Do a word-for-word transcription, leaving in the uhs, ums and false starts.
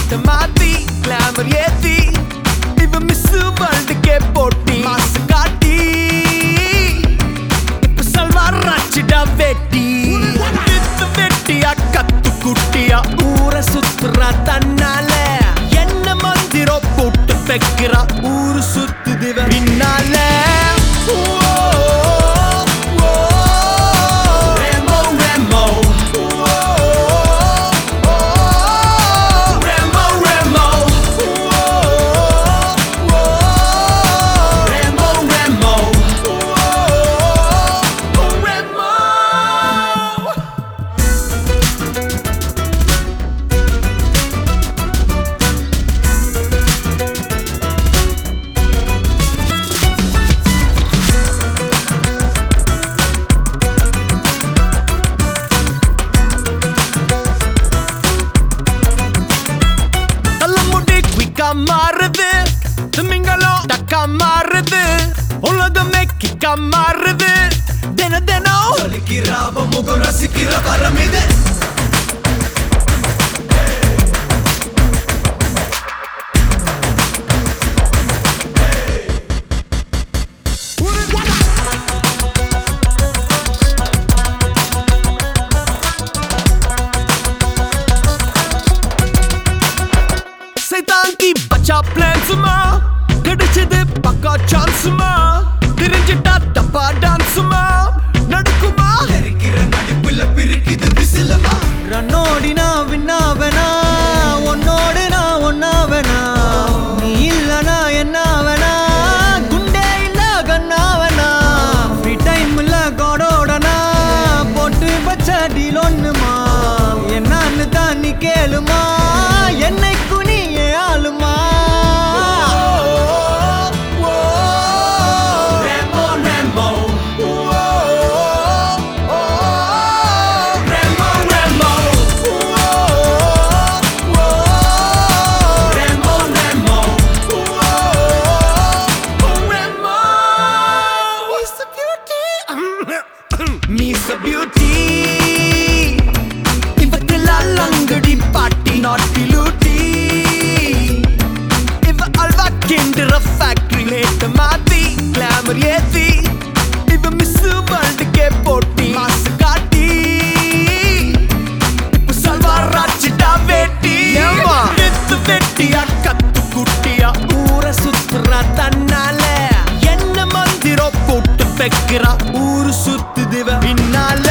லேட்ட மாத்தி கிளாமர் ஏத்தி இவ மிஸ் வேர்ல்டுக்கே போட்டி மாசு காட்டி இப்ப சல்வார் ராச்சிடா வெட்டி வித்து வெட்டியா கத்து குட்டியா ஊரை சுத்துறா தன்னால என்ன மந்திரோ போட்டு வைக்கிறா ஊரு சுத்துது பின்னால மாறுது திமிங்கலம் டக்கா மாறுது உலகமே கிக்கா மாறுது தின தினம் சொல்லிக்கிறாவ முகம் ரசிக்கிற வரம் இது தாங்கி பச்சா பிளான்ஸுமா கிடைச்சது பக்கா சான்ஸுமா தெரிஞ்சிட்டா தப்பா டான்ஸுமா நடக்குமா இருக்கிற நடிப்புல பிரிக்குது விசிலமா ரன்னோடினா விண்ணாவனா உன்னோடு நான் ஒன்னாவனா நீ இல்லனா என்னாவனா குண்டே இல்ல கண்ணாவனா ஃப்ரீ டைம்ல கோடோடனா போட்டு வச்ச டீல் ஒண்ணுமா என்னன்னு தான் நீ கேளுமா என்னை Me's a beauty இவத்திலா லங்கடி பாட்டி நாட்டி லூட்டி இவ அல்வா கிண்டுற ஃபேக்டரி லேட்ட மாத்தி கிளாமர் ஏத்தி இவ மிஸ் வேர்ல்டுக்கே போட்டி மாசு காட்டி இப்ப சல்வார் ராச்சிடா வெட்டி வித்து வெட்டியா கத்து குட்டியா ஊரை சுத்துறா தன்னால என்ன மந்திரோ போட்டு வைக்கிறா ஊரு சுத்துது பின்னால